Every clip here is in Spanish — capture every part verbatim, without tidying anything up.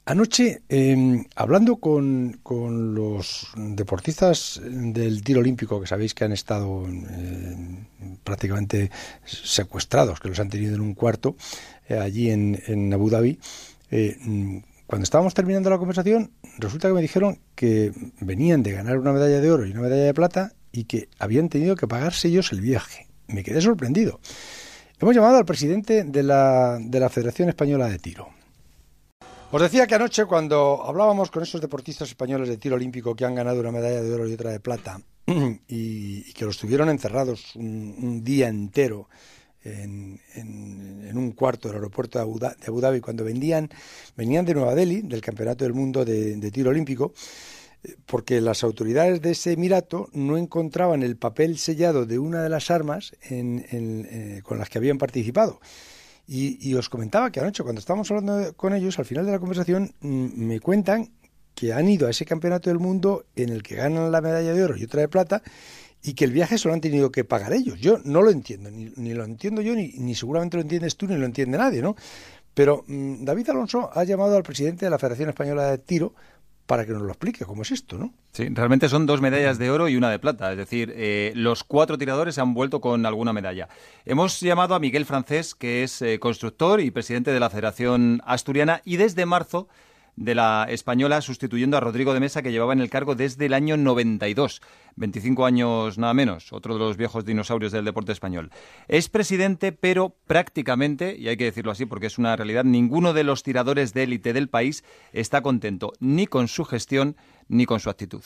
Anoche, eh, hablando con, con los deportistas del tiro olímpico, que sabéis que han estado eh, prácticamente secuestrados, que los han tenido en un cuarto, eh, allí en, en Abu Dhabi, eh, cuando estábamos terminando la conversación, resulta que me dijeron que venían de ganar una medalla de oro y una medalla de plata y que habían tenido que pagarse ellos el viaje. Me quedé sorprendido. Hemos llamado al presidente de la, de la Federación Española de Tiro. Os decía que anoche, cuando hablábamos con esos deportistas españoles de tiro olímpico que han ganado una medalla de oro y otra de plata y, y que los tuvieron encerrados un, un día entero en, en, en un cuarto del aeropuerto de Abu Dhabi, de Abu Dhabi cuando vendían, venían de Nueva Delhi, del Campeonato del Mundo de, de Tiro Olímpico, porque las autoridades de ese emirato no encontraban el papel sellado de una de las armas en, en, eh, con las que habían participado. Y, y os comentaba que anoche, cuando estábamos hablando con ellos, al final de la conversación, me cuentan que han ido a ese campeonato del mundo en el que ganan la medalla de oro y otra de plata, y que el viaje solo han tenido que pagar ellos. Yo no lo entiendo, ni, ni lo entiendo yo, ni, ni seguramente lo entiendes tú, ni lo entiende nadie, ¿no? Pero mmm, David Alonso ha llamado al presidente de la Federación Española de Tiro para que nos lo explique cómo es esto, ¿no? Sí, realmente son dos medallas de oro y una de plata, es decir, eh, los cuatro tiradores han vuelto con alguna medalla. Hemos llamado a Miguel Francés, que es eh, constructor y presidente de la Federación Asturiana, y desde marzo de la española, sustituyendo a Rodrigo de Mesa, que llevaba en el cargo desde el año noventa y dos, veinticinco años nada menos, otro de los viejos dinosaurios del deporte español. Es presidente, pero prácticamente, y hay que decirlo así porque es una realidad, ninguno de los tiradores de élite del país está contento ni con su gestión ni con su actitud.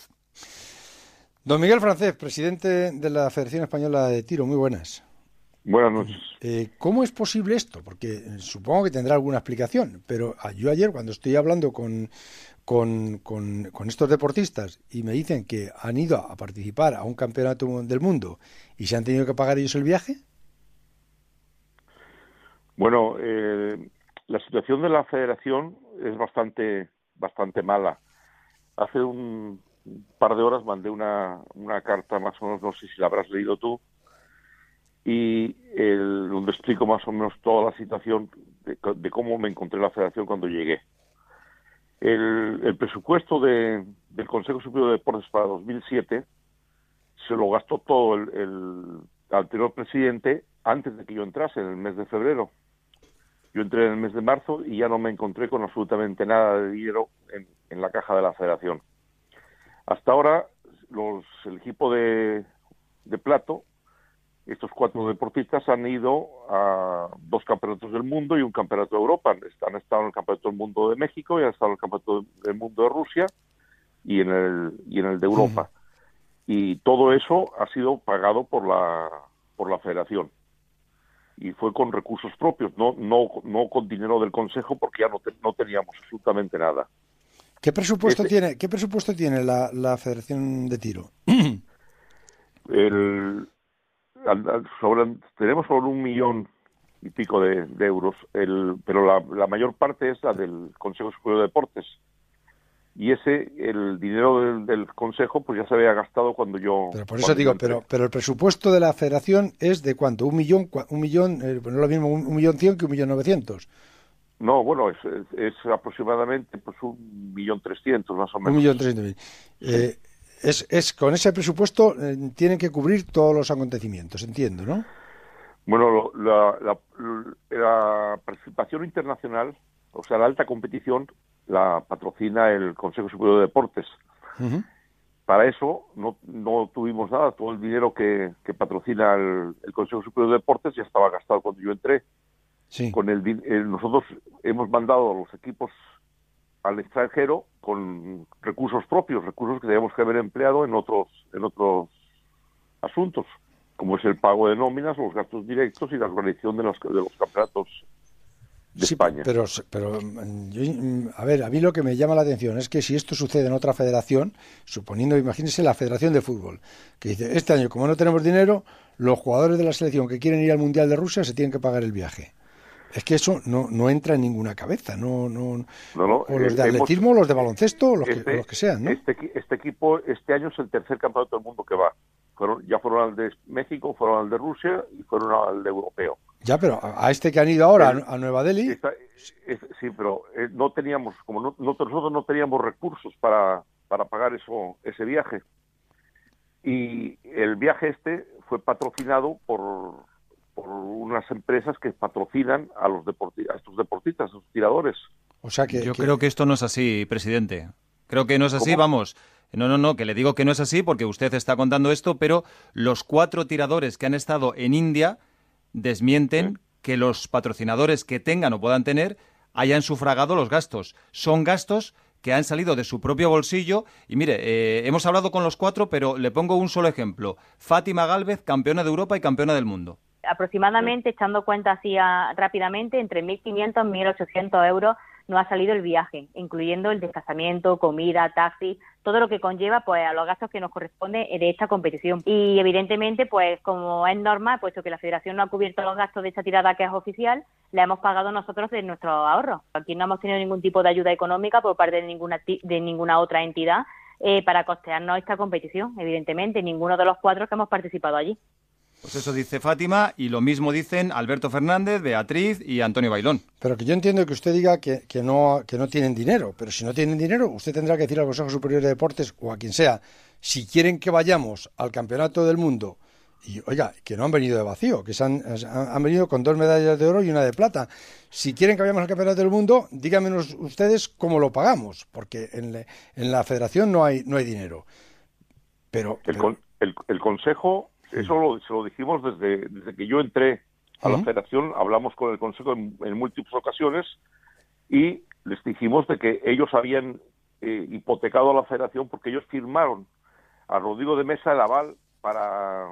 Don Miguel Francés, presidente de la Federación Española de Tiro, muy buenas. Buenas noches. Eh, ¿Cómo es posible esto? Porque supongo que tendrá alguna explicación, pero yo ayer, cuando estoy hablando con, con, con, con estos deportistas y me dicen que han ido a participar a un campeonato del mundo y se han tenido que pagar ellos el viaje. Bueno, eh, la situación de la federación es bastante, bastante mala. Hace un par de horas mandé una, una carta, más o menos, no sé si la habrás leído tú, y el, donde explico más o menos toda la situación de, de cómo me encontré en la federación cuando llegué. El, el presupuesto de, del Consejo Superior de Deportes para dos mil siete se lo gastó todo el, el anterior presidente antes de que yo entrase, en el mes de febrero. Yo entré en el mes de marzo y ya no me encontré con absolutamente nada de dinero en, en la caja de la federación. Hasta ahora, los, el equipo de, de Plato, estos cuatro deportistas han ido a dos campeonatos del mundo y un campeonato de Europa. Han estado en el campeonato del mundo de México y han estado en el campeonato del mundo de Rusia y en el y en el de Europa. Sí. Y todo eso ha sido pagado por la por la federación. Y fue con recursos propios, no no no con dinero del Consejo, porque ya no, te, no teníamos absolutamente nada. ¿Qué presupuesto este, tiene qué presupuesto tiene la, la Federación de Tiro? El Sobre, tenemos sobre un millón y pico de, de euros, el, pero la, la mayor parte es la del Consejo Superior de Deportes. Y ese, el dinero del, del Consejo, pues ya se había gastado cuando yo... Pero por eso digo, pero pero el presupuesto de la Federación es de ¿cuánto? ¿Un millón? Un millón, eh, no es lo mismo un, un millón cien que un millón novecientos. No, bueno, es, es, es aproximadamente pues un millón trescientos, más o menos. Un millón trescientos mil. Eh, Es, es con ese presupuesto eh, tienen que cubrir todos los acontecimientos, entiendo, ¿no? Bueno, la, la, la participación internacional, o sea, la alta competición, la patrocina el Consejo Superior de Deportes. Uh-huh. Para eso no, no tuvimos nada, todo el dinero que, que patrocina el, el Consejo Superior de Deportes ya estaba gastado cuando yo entré. Sí. Con el, el nosotros hemos mandado a los equipos al extranjero con recursos propios, recursos que debemos que haber empleado en otros en otros asuntos, como es el pago de nóminas, los gastos directos y la organización de los de los campeonatos de sí, España. Pero, pero yo, a ver, a mí lo que me llama la atención es que si esto sucede en otra federación, suponiendo, imagínense la Federación de Fútbol, que dice, este año como no tenemos dinero, los jugadores de la selección que quieren ir al Mundial de Rusia se tienen que pagar el viaje. Es que eso no, no entra en ninguna cabeza, no, no, no, no o los de atletismo, hemos, los de baloncesto, los, este, que, los que sean, ¿no? Este, este equipo este año es el tercer campeonato del mundo que va. Fueron, ya fueron al de México, fueron al de Rusia y fueron al de europeo. Ya, pero a este que han ido ahora, el, a Nueva Delhi... Esta, es, sí, pero eh, no teníamos, como no, nosotros no teníamos recursos para, para pagar eso, ese viaje. Y el viaje este fue patrocinado por, por unas empresas que patrocinan a los deporti a estos deportistas, a los tiradores. O sea que... Yo que... creo que esto no es así, presidente. Creo que no es así, ¿Cómo? Vamos... No, no, no, que le digo que no es así porque usted está contando esto, pero los cuatro tiradores que han estado en India desmienten ¿Sí? que los patrocinadores que tengan o puedan tener hayan sufragado los gastos. Son gastos que han salido de su propio bolsillo. Y mire, eh, hemos hablado con los cuatro, pero le pongo un solo ejemplo. Fátima Gálvez, campeona de Europa y campeona del mundo. Aproximadamente, echando cuenta así a, rápidamente, entre mil quinientos y mil ochocientos euros no ha salido el viaje, incluyendo el desplazamiento, comida, taxi, todo lo que conlleva pues a los gastos que nos corresponde de esta competición. Y evidentemente, pues como es normal, puesto que la Federación no ha cubierto los gastos de esta tirada que es oficial, la hemos pagado nosotros de nuestros ahorros. Aquí no hemos tenido ningún tipo de ayuda económica por parte de ninguna de ninguna otra entidad eh, para costearnos esta competición, evidentemente, ninguno de los cuatro que hemos participado allí. Pues eso dice Fátima y lo mismo dicen Alberto Fernández, Beatriz y Antonio Bailón. Pero que yo entiendo que usted diga que, que, no, que no tienen dinero, pero si no tienen dinero, usted tendrá que decir al Consejo Superior de Deportes o a quien sea, si quieren que vayamos al Campeonato del Mundo, y oiga, que no han venido de vacío, que se han, han venido con dos medallas de oro y una de plata. Si quieren que vayamos al Campeonato del Mundo, díganme ustedes cómo lo pagamos, porque en, le, en la Federación no hay, no hay dinero. Pero, el, pero... el, el Consejo... Eso lo, se lo dijimos desde, desde que yo entré a la uh-huh. Federación, hablamos con el Consejo en, en múltiples ocasiones y les dijimos de que ellos habían eh, hipotecado a la Federación porque ellos firmaron a Rodrigo de Mesa el aval para,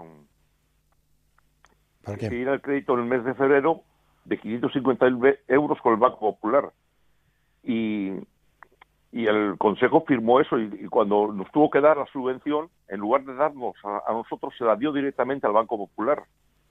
¿Para qué? ir al crédito en el mes de febrero de quinientos cincuenta mil euros con el Banco Popular. Y... Y el Consejo firmó eso y, y cuando nos tuvo que dar la subvención, en lugar de darnos a, a nosotros, se la dio directamente al Banco Popular.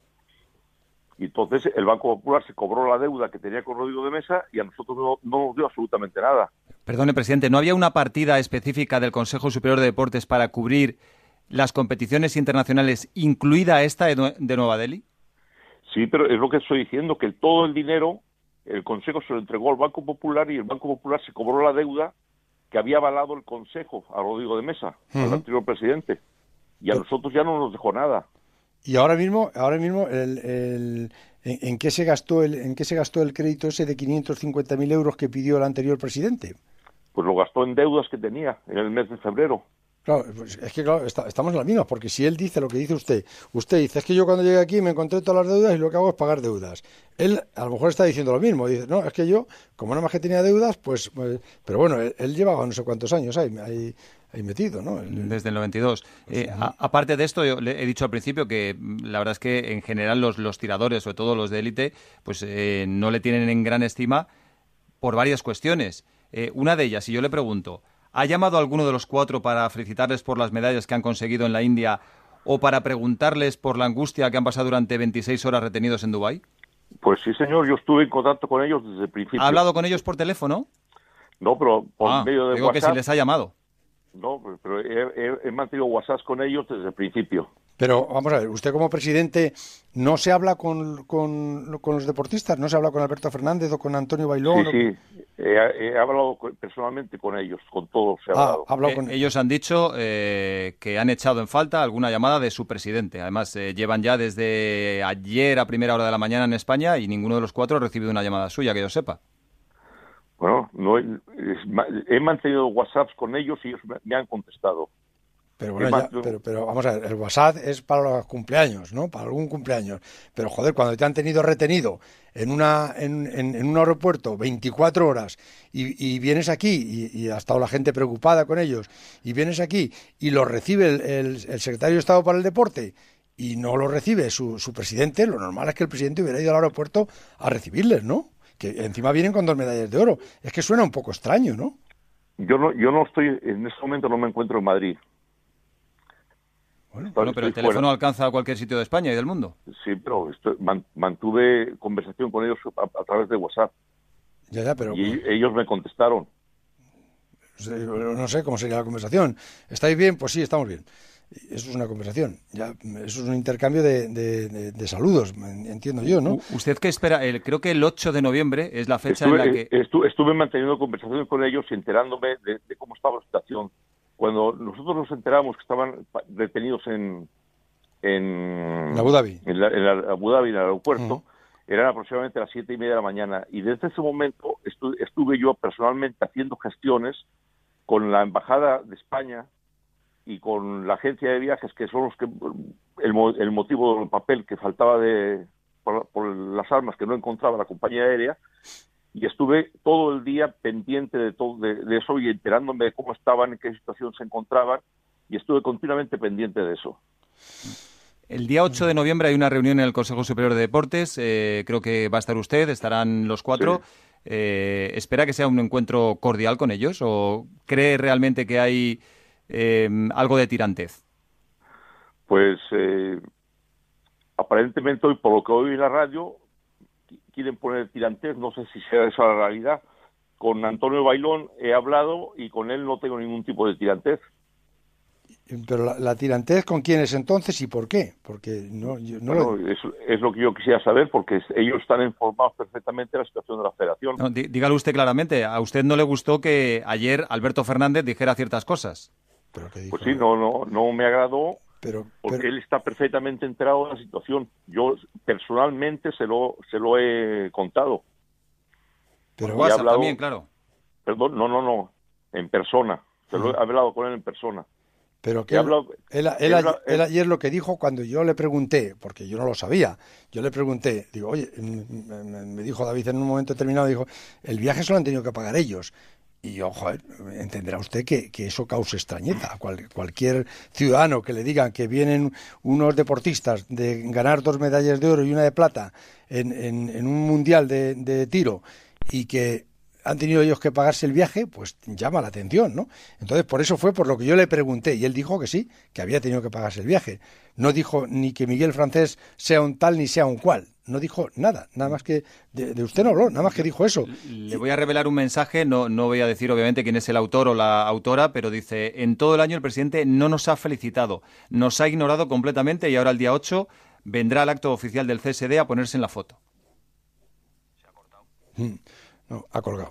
Y entonces el Banco Popular se cobró la deuda que tenía con Rodrigo de Mesa y a nosotros no, no nos dio absolutamente nada. Perdone, presidente, ¿no había una partida específica del Consejo Superior de Deportes para cubrir las competiciones internacionales, incluida esta de Nueva Delhi? Sí, pero es lo que estoy diciendo, que todo el dinero, el Consejo se lo entregó al Banco Popular y el Banco Popular se cobró la deuda que había avalado el Consejo a Rodrigo de Mesa, uh-huh. al anterior presidente, y a Pero, nosotros ya no nos dejó nada. Y ahora mismo, ahora mismo, el, el, ¿en, en qué se gastó el, en qué se gastó el crédito ese de quinientos cincuenta mil euros que pidió el anterior presidente? Pues lo gastó en deudas que tenía en el mes de febrero. Claro, pues es que claro, está, estamos en las mismas, porque si él dice lo que dice usted, usted dice, es que yo cuando llegué aquí me encontré todas las deudas y lo que hago es pagar deudas. Él a lo mejor está diciendo lo mismo, dice, no, es que yo, como nada más que tenía deudas, pues, pues pero bueno, él, él llevaba no sé cuántos años ahí, ahí, ahí metido, ¿no? Desde el noventa y dos. Pues, eh, a, aparte de esto, yo le he dicho al principio que la verdad es que en general los, los tiradores, sobre todo los de élite, pues eh, no le tienen en gran estima por varias cuestiones. Eh, una de ellas, y yo le pregunto, ¿ha llamado a alguno de los cuatro para felicitarles por las medallas que han conseguido en la India o para preguntarles por la angustia que han pasado durante veintiséis horas retenidos en Dubái? Pues sí, señor, yo estuve en contacto con ellos desde el principio. ¿Ha hablado con ellos por teléfono? No, pero por ah, medio de digo WhatsApp. Que si les ha llamado. No, pero he, he, he mantenido WhatsApp con ellos desde el principio. Pero vamos a ver, usted como presidente no se habla con, con, con los deportistas, no se habla con Alberto Fernández o con Antonio Bailón. Sí, sí, he, he hablado personalmente con ellos, con todos se ha ah, hablado. Eh, con... Ellos han dicho eh, que han echado en falta alguna llamada de su presidente. Además, eh, llevan ya desde ayer a primera hora de la mañana en España y ninguno de los cuatro ha recibido una llamada suya, que yo sepa. Bueno, no he, he mantenido WhatsApps con ellos y ellos me, me han contestado. Pero bueno, ya, pero, pero vamos a ver, el WhatsApp es para los cumpleaños, ¿no? Para algún cumpleaños. Pero joder, cuando te han tenido retenido en una en, en, en un aeropuerto veinticuatro horas y, y vienes aquí y, y ha estado la gente preocupada con ellos y vienes aquí y lo recibe el, el, el secretario de Estado para el Deporte y no lo recibe su, su presidente, lo normal es que el presidente hubiera ido al aeropuerto a recibirles, ¿no? Que encima vienen con dos medallas de oro. Es que suena un poco extraño, ¿no? Yo no, yo no estoy, en este momento no me encuentro en Madrid. Bueno, bueno, pero el teléfono fuera. Alcanza a cualquier sitio de España y del mundo. Sí, pero estoy, man, mantuve conversación con ellos a, a través de WhatsApp. Ya, ya, pero... Y ellos me contestaron. No sé cómo sería la conversación. ¿Estáis bien? Pues sí, estamos bien. Eso es una conversación, ya, eso es un intercambio de, de, de, de saludos, entiendo yo, ¿no? ¿Usted qué espera? El, creo que el ocho de noviembre es la fecha estuve, en la que... Estuve, estuve manteniendo conversaciones con ellos y enterándome de, de cómo estaba la situación. Cuando nosotros nos enteramos que estaban detenidos en... en Abu Dhabi. En, la, en la Abu Dhabi, en el aeropuerto, uh-huh. Eran aproximadamente las siete y media de la mañana. Y desde ese momento estu, estuve yo personalmente haciendo gestiones con la Embajada de España y con la agencia de viajes, que son los que el, el motivo del papel que faltaba de por, por las armas que no encontraba la compañía aérea, y estuve todo el día pendiente de todo de, de eso y enterándome de cómo estaban, en qué situación se encontraban, y estuve continuamente pendiente de eso. El día ocho de noviembre hay una reunión en el Consejo Superior de Deportes, eh, creo que va a estar usted, estarán los cuatro. Sí. Eh, ¿Espera que sea un encuentro cordial con ellos o cree realmente que hay eh, algo de tirantez? Pues eh, aparentemente hoy, por lo que oí en la radio, quieren poner tirantez, no sé si sea esa la realidad. Con Antonio Bailón he hablado y con él no tengo ningún tipo de tirantez. Pero la, la tirantez, ¿con quién es entonces y por qué? Porque no, yo, no bueno, lo... es, es lo que yo quisiera saber, porque ellos están informados perfectamente de la situación de la federación. No, dí, dígalo usted claramente, ¿a usted no le gustó que ayer Alberto Fernández dijera ciertas cosas? ¿Pero qué dijo? Pues sí, no, no, no me agradó, pero, porque pero... él está perfectamente enterado de la situación. Yo personalmente se lo, se lo he contado. Pero por WhatsApp hablado, también, claro. Perdón, no, no, no, en persona. Se lo he hablado con él en persona. Pero que él, hablado, él, él, él, él ayer lo que dijo cuando yo le pregunté, porque yo no lo sabía, yo le pregunté, digo, oye, me, me dijo David en un momento determinado, dijo, el viaje se lo han tenido que pagar ellos. Y yo, joder, entenderá usted que, que eso cause extrañeza. A cual, cualquier ciudadano que le digan que vienen unos deportistas de ganar dos medallas de oro y una de plata en, en, en un mundial de, de tiro y que han tenido ellos que pagarse el viaje, pues llama la atención, ¿no? Entonces, por eso fue por lo que yo le pregunté, y él dijo que sí, que había tenido que pagarse el viaje. No dijo ni que Miguel Francés sea un tal ni sea un cual. No dijo nada, nada más que... De, de usted no habló, nada más que dijo eso. Le voy a revelar un mensaje, no, no voy a decir obviamente quién es el autor o la autora, pero dice, en todo el año el presidente no nos ha felicitado, nos ha ignorado completamente y ahora el día ocho vendrá al acto oficial del C S D a ponerse en la foto. Se ha cortado. Mm. No, ha colgado.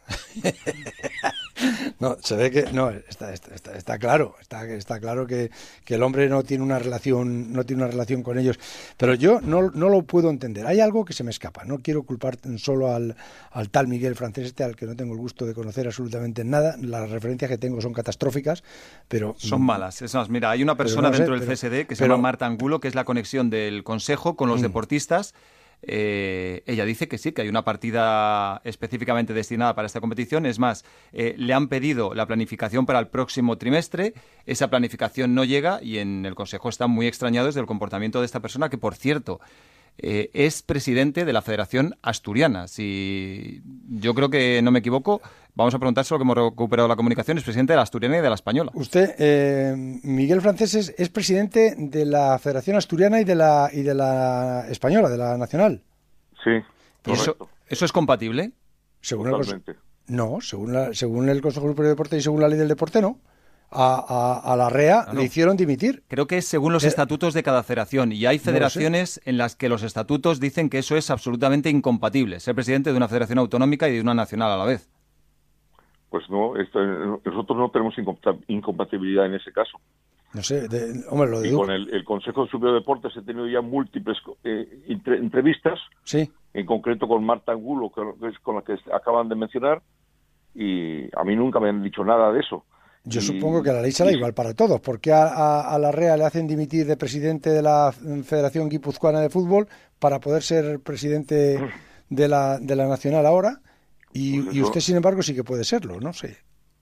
No, se ve que no está, está, está, está claro, está, está claro que, que el hombre no tiene una relación, no tiene una relación con ellos. Pero yo no, no lo puedo entender. Hay algo que se me escapa. No quiero culpar solo al, al tal Miguel Francés este, al que no tengo el gusto de conocer absolutamente nada. Las referencias que tengo son catastróficas, pero son malas. Es más, mira, hay una persona no sé, dentro del pero, C S D que se pero, llama Marta Angulo, que es la conexión del Consejo con los mm. deportistas. Eh, ella dice que sí, que hay una partida específicamente destinada para esta competición. Es más, eh, le han pedido la planificación para el próximo trimestre. Esa planificación no llega y en el Consejo están muy extrañados del comportamiento de esta persona, que, por cierto, eh, es presidente de la Federación Asturiana. Si yo creo que no me equivoco, vamos a preguntárselo, que hemos recuperado la comunicación, es presidente de la Asturiana y de la Española. Usted, eh, Miguel Francés, es, es presidente de la Federación Asturiana y de la y de la Española, de la Nacional. Sí, ¿Y eso, eso es compatible? Según el, no, según, la, según el Consejo Superior de Deporte y según la ley del deporte, no. A, a, a la R E A ah, no. le hicieron dimitir. Creo que es según los eh, estatutos de cada federación, y hay federaciones no en las que los estatutos dicen que eso es absolutamente incompatible, ser presidente de una federación autonómica y de una nacional a la vez. Pues no, esto, nosotros no tenemos incompatibilidad en ese caso. No sé, de, hombre, lo digo. Y con el, el Consejo Superior de Deportes he tenido ya múltiples eh, entre, entrevistas, sí. En concreto con Marta Angulo, que es con la que acaban de mencionar, y a mí nunca me han dicho nada de eso. Yo y, supongo que la ley será y, igual para todos. ¿Por qué a, a, a la R E A le hacen dimitir de presidente de la Federación Guipuzcoana de Fútbol para poder ser presidente de la, de la Nacional ahora? Y, pues y usted, sin embargo, sí que puede serlo, no sé.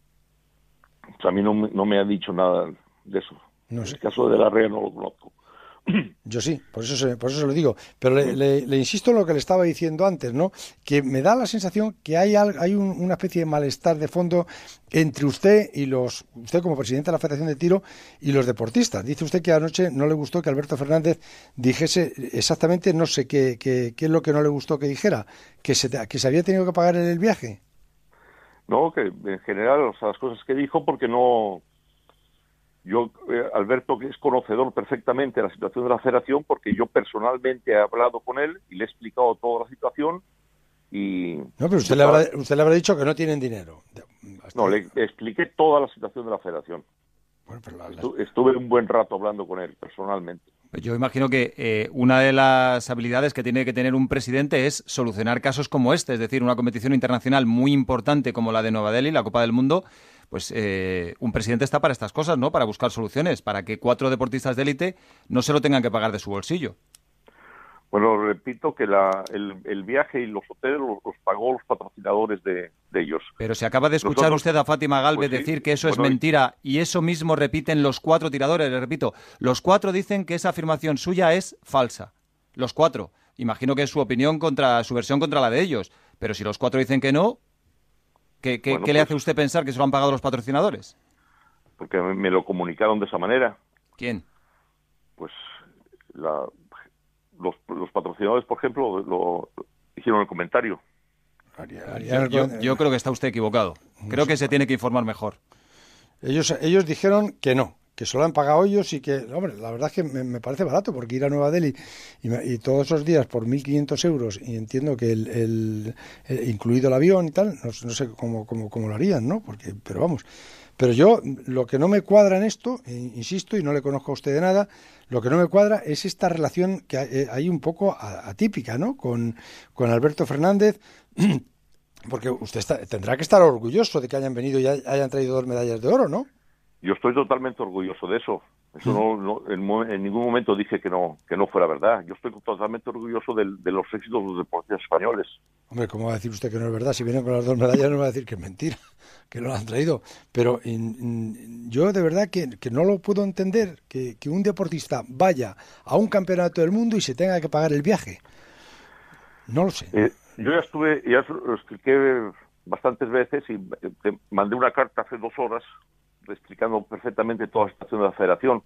A mí no, no me ha dicho nada de eso. No sé. El caso de la R E A no lo conozco. Yo sí, por eso se, por eso se lo digo. Pero le, le, le insisto en lo que le estaba diciendo antes, ¿no? Que me da la sensación que hay, hay un, una especie de malestar de fondo entre usted y los, usted como presidente de la Federación de Tiro y los deportistas. Dice usted que anoche no le gustó que Alberto Fernández dijese exactamente, no sé qué, qué, qué es lo que no le gustó que dijera, que se, que se había tenido que pagar el viaje. No, que en general, o sea, las cosas que dijo, porque no... Yo, eh, Alberto, que es conocedor perfectamente de la situación de la federación, porque yo personalmente he hablado con él y le he explicado toda la situación. Y no, pero usted le, habrá, usted le habrá dicho que no tienen dinero. Hasta no, le expliqué toda la situación de la federación. Bueno, pero la, Estu la... Estuve un buen rato hablando con él, personalmente. Yo imagino que eh, una de las habilidades que tiene que tener un presidente es solucionar casos como este, es decir, una competición internacional muy importante como la de Nueva Delhi, la Copa del Mundo. Pues eh, un presidente está para estas cosas, ¿no? Para buscar soluciones, para que cuatro deportistas de élite no se lo tengan que pagar de su bolsillo. Bueno, repito que la, el, el viaje y los hoteles los, los pagó los patrocinadores de, de ellos. Pero se acaba de escuchar Nosotros, usted a Fátima Galvez pues sí, decir que eso bueno, es mentira y eso mismo repiten los cuatro tiradores. Le repito, los cuatro dicen que esa afirmación suya es falsa. Los cuatro. Imagino que es su opinión contra su versión contra la de ellos. Pero si los cuatro dicen que no, ¿qué, qué, bueno, ¿qué le pues, hace a usted pensar que se lo han pagado los patrocinadores? Porque me lo comunicaron de esa manera. ¿Quién? Pues la... Los, los patrocinadores, por ejemplo, lo, lo hicieron el comentario. Yo, yo, yo creo que está usted equivocado. Creo que se tiene que informar mejor. Ellos, ellos dijeron que no, que solo han pagado ellos y que, hombre, la verdad es que me, me parece barato, porque ir a Nueva Delhi y, y todos esos días por mil quinientos euros, y entiendo que el, el, el incluido el avión y tal, no, no sé cómo, cómo, cómo lo harían, ¿no? Porque, pero vamos... Pero yo, lo que no me cuadra en esto, eh, insisto, y no le conozco a usted de nada, lo que no me cuadra es esta relación que hay, hay un poco atípica, ¿no? Con, con Alberto Fernández, porque usted está, tendrá que estar orgulloso de que hayan venido y hayan traído dos medallas de oro, ¿no? Yo estoy totalmente orgulloso de eso. Eso no, no en, en ningún momento dije que no que no fuera verdad. Yo estoy totalmente orgulloso de, de los éxitos de los deportistas españoles. Hombre, ¿cómo va a decir usted que no es verdad? Si vienen con las dos medallas no va a decir que es mentira, que no lo han traído. Pero in, in, yo de verdad que, que no lo puedo entender, que, que un deportista vaya a un campeonato del mundo y se tenga que pagar el viaje. No lo sé. Eh, yo ya estuve, ya lo expliqué bastantes veces y te mandé una carta hace dos horas explicando perfectamente toda la situación de la federación.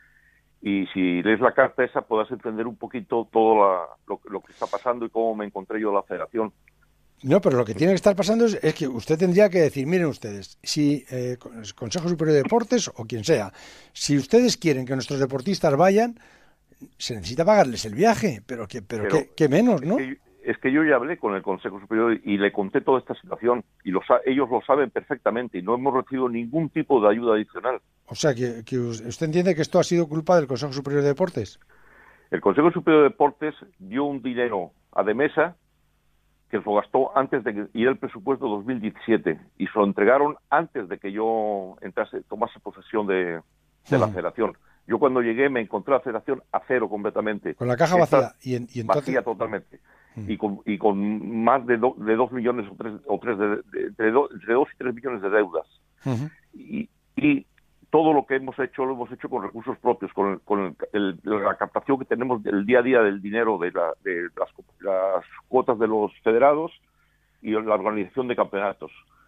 Y si lees la carta esa, podrás entender un poquito todo la, lo, lo que está pasando y cómo me encontré yo en la federación. No, pero lo que tiene que estar pasando es, es que usted tendría que decir, miren ustedes, si eh, Consejo Superior de Deportes o quien sea, si ustedes quieren que nuestros deportistas vayan, se necesita pagarles el viaje, pero que pero, pero qué, qué menos, ¿no? Es que, es que yo ya hablé con el Consejo Superior y le conté toda esta situación y lo, ellos lo saben perfectamente y no hemos recibido ningún tipo de ayuda adicional. O sea, que, que usted entiende que esto ha sido culpa del Consejo Superior de Deportes. El Consejo Superior de Deportes dio un dinero a Demesa que se lo gastó antes de que ir el presupuesto dos mil diecisiete y se lo entregaron antes de que yo entrase, tomase posesión de, de la federación. Yo cuando llegué me encontré la federación a cero completamente. Con la caja vacía. Y, en, y entonces... Vacía totalmente. Mm. Y, con, y con más de, do, de dos millones o tres, o tres de, de, entre, do, entre dos y tres millones de deudas. Uh-huh. y, y todo lo que hemos hecho lo hemos hecho con recursos propios, con, el, con el, el, la captación que tenemos del día a día del dinero de, la, de las, las cuotas de los federados y la organización de campeonatos.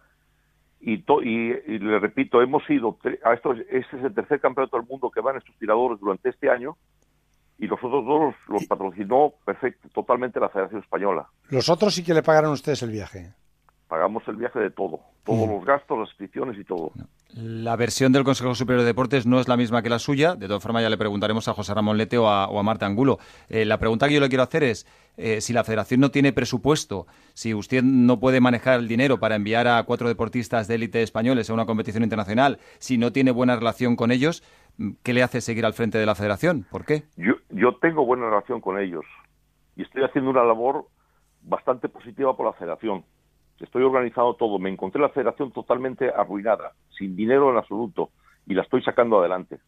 Y, to, y, y le repito, hemos ido a esto, este es el tercer campeonato del mundo que van estos tiradores durante este año y los otros dos los, los patrocinó perfecto, totalmente la Federación Española. Los otros sí que le pagaron ustedes el viaje. Pagamos el viaje de todo, todos mm. los gastos, las inscripciones y todo. La versión del Consejo Superior de Deportes no es la misma que la suya. De todas formas, ya le preguntaremos a José Ramón Lete o a, o a Marta Angulo. Eh, la pregunta que yo le quiero hacer es, eh, si la Federación no tiene presupuesto, si usted no puede manejar el dinero para enviar a cuatro deportistas de élite españoles a una competición internacional, si no tiene buena relación con ellos, ¿qué le hace seguir al frente de la Federación? ¿Por qué? Yo, yo tengo buena relación con ellos y estoy haciendo una labor bastante positiva por la Federación. Estoy organizando todo. Me encontré la federación totalmente arruinada, sin dinero en absoluto, y la estoy sacando adelante.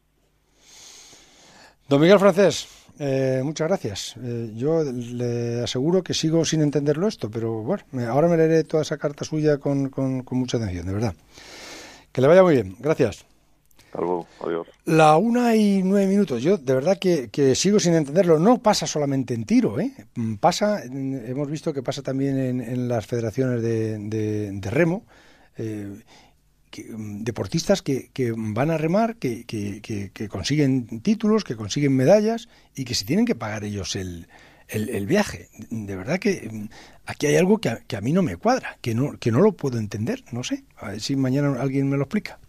Don Miguel Francés, eh, muchas gracias. Eh, yo le aseguro que sigo sin entenderlo esto, pero bueno, me, ahora me leeré toda esa carta suya con, con, con mucha atención, de verdad. Que le vaya muy bien. Gracias. Hasta luego, adiós. La una y nueve minutos. Yo de verdad que, que sigo sin entenderlo. No pasa solamente en tiro, ¿eh? Pasa, hemos visto que pasa también en, en las federaciones de, de, de remo. Eh, que, deportistas que, que van a remar, que, que, que, que consiguen títulos, que consiguen medallas y que se tienen que pagar ellos el, el, el viaje. De verdad que aquí hay algo que a, que a mí no me cuadra, que no, que no lo puedo entender. No sé. A ver si mañana alguien me lo explica.